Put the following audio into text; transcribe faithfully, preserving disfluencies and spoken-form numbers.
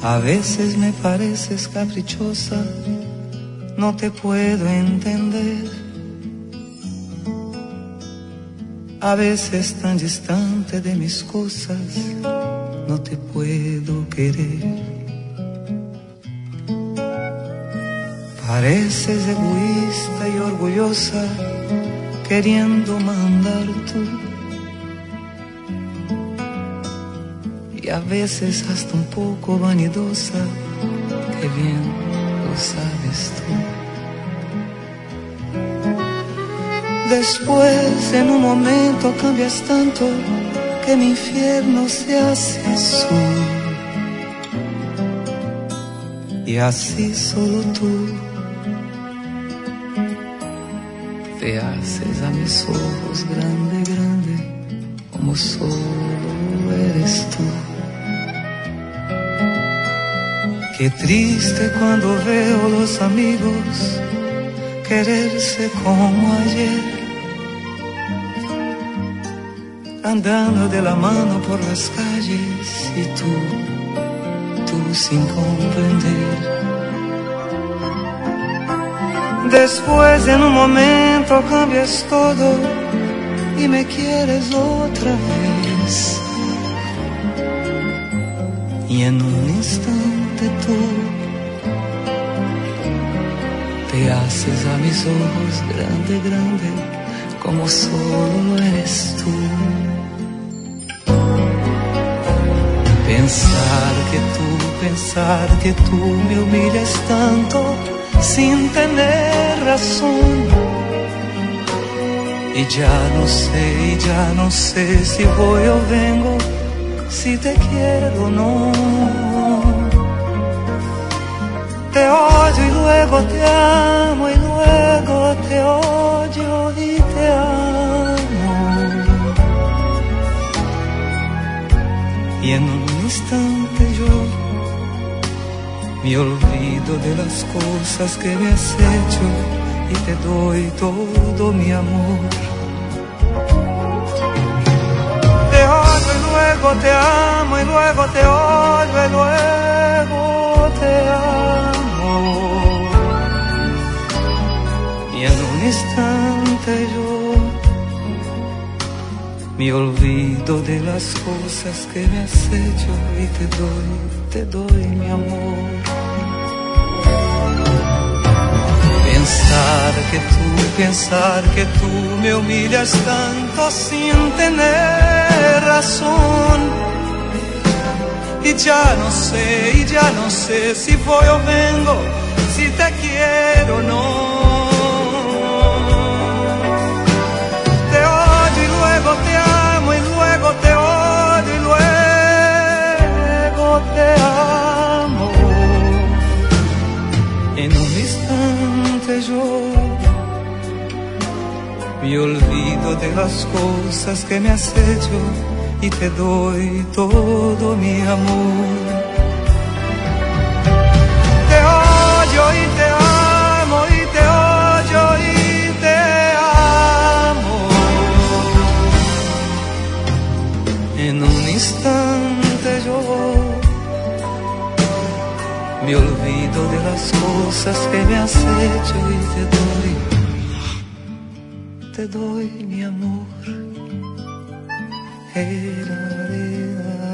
A veces me pareces caprichosa, no te puedo entender. A veces tan distante de mis cosas, no te puedo querer. Pareces egoísta y orgullosa, queriendo mandar tú. Y a veces hasta un poco vanidosa, que bien lo sabes tú. Después en un momento cambias tanto, que mi infierno se hace sur. Y así solo tú te haces a mis ojos grande, grande, como solo eres tú. Qué triste cuando veo los amigos quererse como ayer, andando de la mano por las calles y tú, tú sin comprender. Después en un momento cambias todo y me quieres otra vez. Y en un instante tú te haces a mis ojos grande, grande, como solo eres tú. Pensar que tú, pensar que tú me humillas tanto sin tener razón. Y ya no sé, y ya no sé si voy o vengo, si te quiero o no. Te odio y luego te amo, y luego te odio y te amo. Y en un instante yo me olvido de las cosas que me has hecho y te doy todo mi amor. Te odio y luego te amo, y luego te odio y luego te amo. Y en un instante yo me olvido de las cosas que me has hecho y te doy, te doy mi amor. Pensar que tú, pensar que tú me humillas tanto sin tener razón. Y ya no sé, y ya no sé si voy o vengo, si te quiero o no. Te odio y luego te amo, y luego te odio y luego te amo. En un instante yo me olvido de las cosas que me has hecho y te doy todo mi amor. Te odio y te amo, y te odio y te amo. En un instante yo me olvido de las cosas que me has hecho y te doy, te doy mi amor. Era, era.